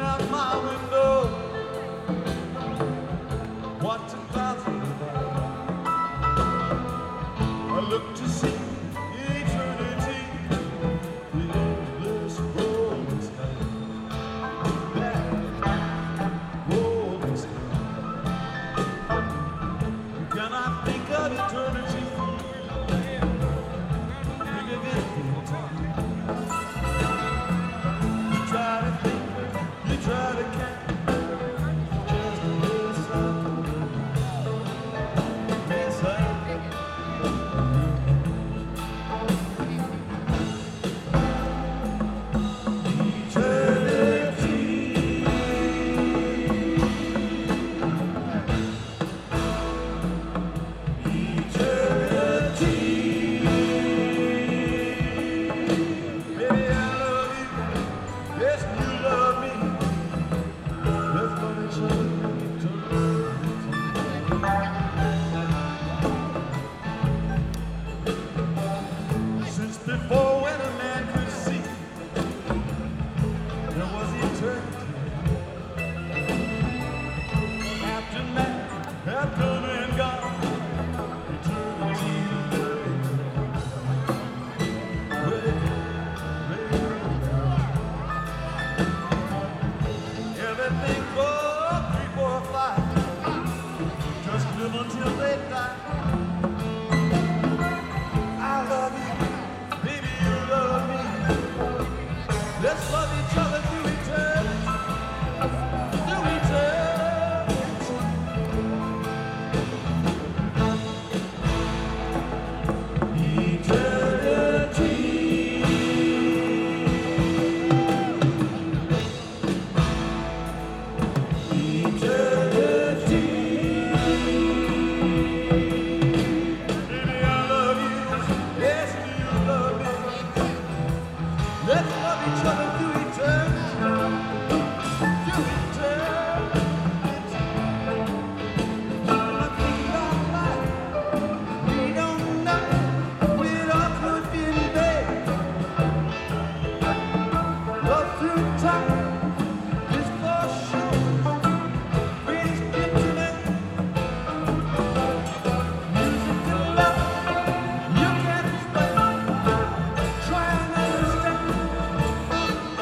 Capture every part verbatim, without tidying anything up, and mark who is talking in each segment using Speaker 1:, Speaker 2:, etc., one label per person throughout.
Speaker 1: out my window, watching clouds in the sky. I look to see eternity, the endless rolling sky, that rolling sky. Can I think of eternity? Think of it full time. You try to think, you try to count. Since before when a man could see, there was eternity. After man had come and gone, eternity waited. Everything four, three, four, five, just live until they die. Let's love each other through eternity, through eternity. Eternity. Baby, I love you. Yes, you love me. Let's love each other through eternity, through eternity. Nothing about life we don't know, it all could be in vain. Love through time is for sure, greatest gift to man. Music and love, you can't explain. Try and understand.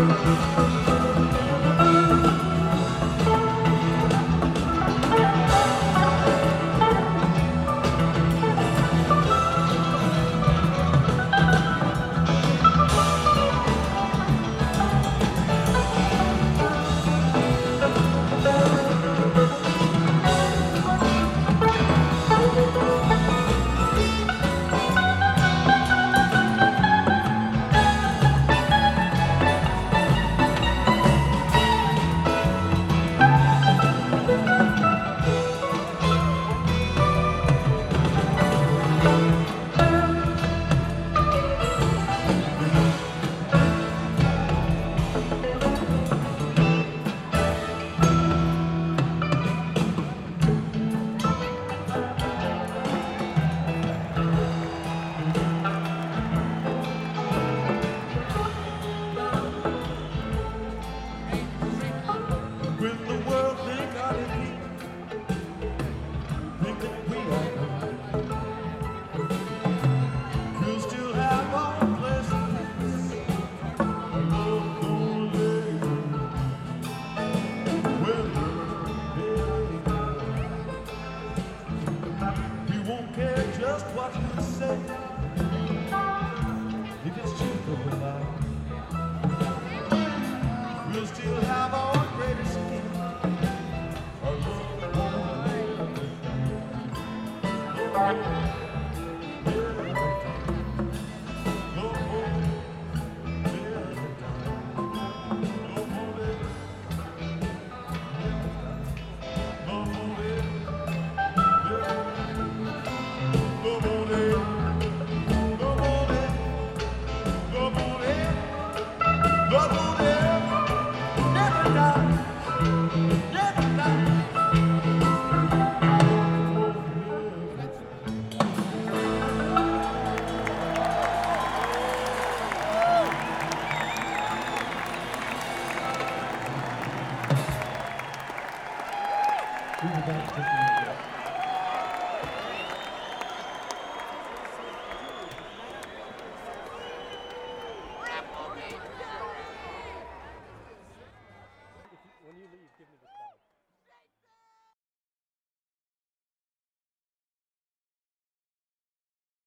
Speaker 1: When the world think of it, think that we are gone. We'll still have our places. Love gonna lay when we won't care just what you say if it's just a lie. We'll still have our greatest gift.
Speaker 2: We were back to the when you leave, give me the